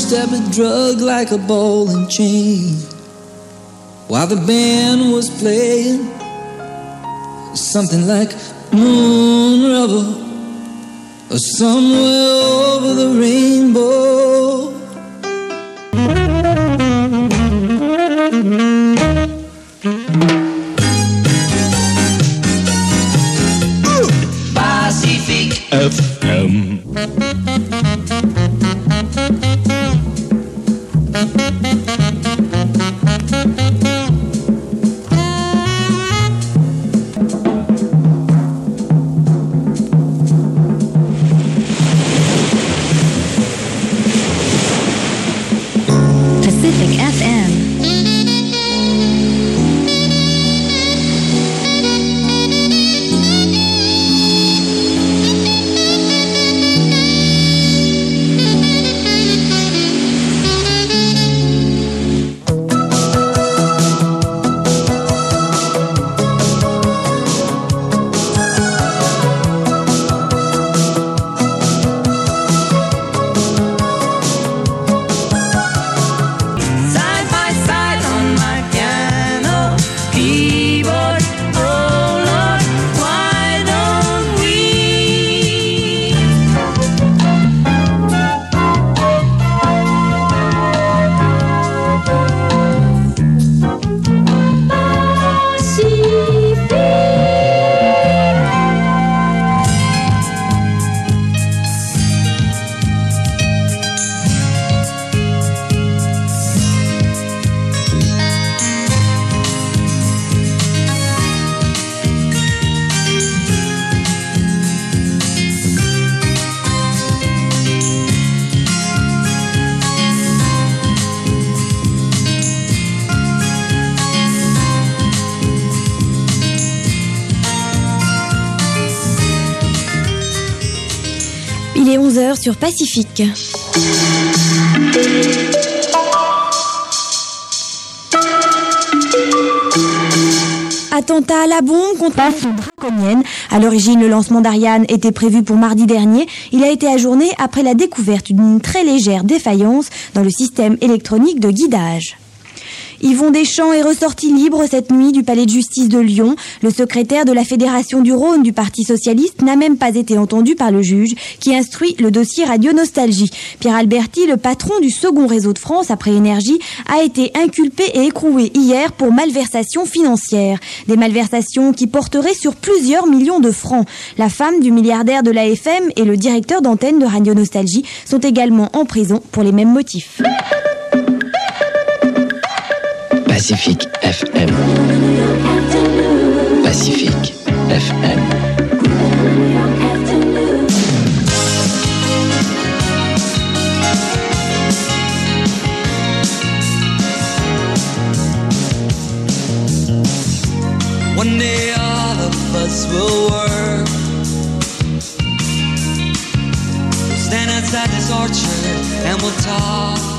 step it drug like a ball and chain. While the band was playing something like Moon River or somewhere over the rainbow. Pacific FM. Pacific FM. Il est 11h sur Pacifique. Attentat à la bombe contre la draconienne. À l'origine, le lancement d'Ariane était prévu pour mardi dernier. Il a été ajourné après la découverte d'une très légère défaillance dans le système électronique de guidage. Yvon Deschamps est ressorti libre cette nuit du palais de justice de Lyon. Le secrétaire de la Fédération du Rhône du Parti socialiste n'a même pas été entendu par le juge qui instruit le dossier Radio Nostalgie. Pierre Alberti, le patron du second réseau de France après Énergie, a été inculpé et écroué hier pour malversation financière. Des malversations qui porteraient sur plusieurs millions de francs. La femme du milliardaire de l'AFM et le directeur d'antenne de Radio Nostalgie sont également en prison pour les mêmes motifs. Pacific FM. Pacific FM. One day all of us will work. We'll stand outside this orchard and we'll talk.